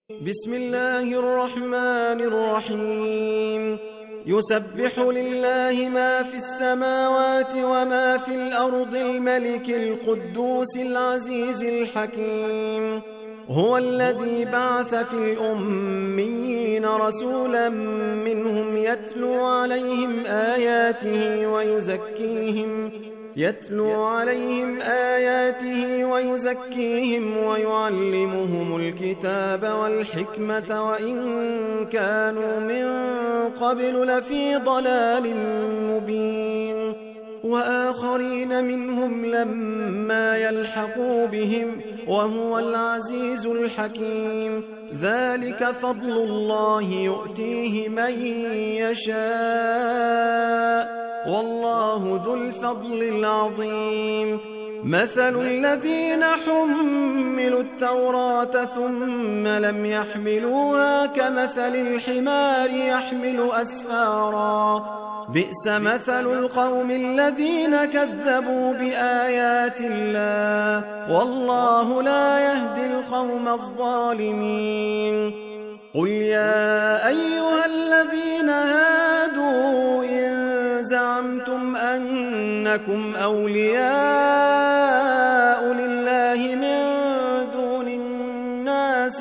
بسم الله الرحمن الرحيم يسبح لله ما في السماوات وما في الأرض الملك القدوس العزيز الحكيم هو الذي بعث في الأميين رسولا منهم يتلو عليهم آياته ويزكيهم ويعلمهم الكتاب والحكمة وإن كانوا من قبل لفي ضلال مبين وآخرين منهم لما يلحقوا بهم وهو العزيز الحكيم ذلك فضل الله يؤتيه من يشاء والله ذو الفضل العظيم مثل الذين حملوا التوراة ثم لم يحملوها كمثل الحمار يحمل أسفارا بئس مثل القوم الذين كذبوا بآيات الله والله لا يهدي القوم الظالمين قل يا أيها الذين هادوا إن زعمتم أنكم أولياء لله من دون الناس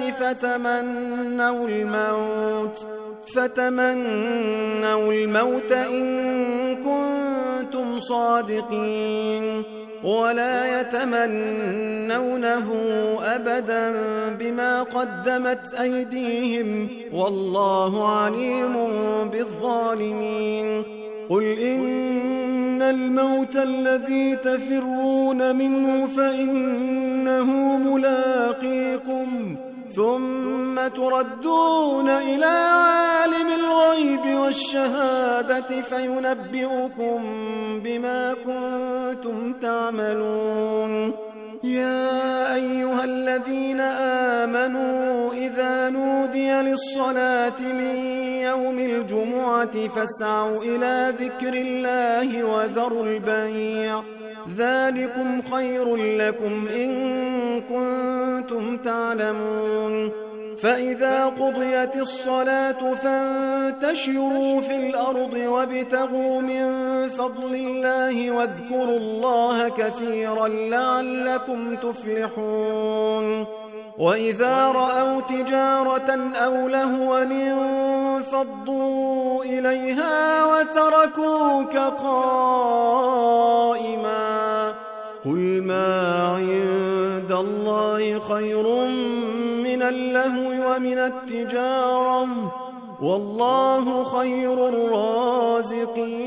فتمنوا الموت إن كنتم صادقين ولا يتمنونه أبدا بما قدمت أيديهم والله عليم بالظالمين قل إن الموت الذي تفرون منه فإنه ملاقيكم ثم تردون إلى عالم الغيب والشهادة فينبئكم بما كنتم تعملون يا أيها الذين آمنوا إذا نودي للصلاة من يوم الجمعة فاسعوا إلى ذكر الله وذروا البيع ذلكم خير لكم إن كنتم تعلمون فإذا قضيت الصلاة فانتشروا في الأرض وابتغوا من فضل الله واذكروا الله كثيرا لعلكم تفلحون وإذا رأوا تجارة أو لهوا انفضوا إليها وتركوك قائما قل ما عند الله خير من اللهو ومن التجارة والله خير الرازقين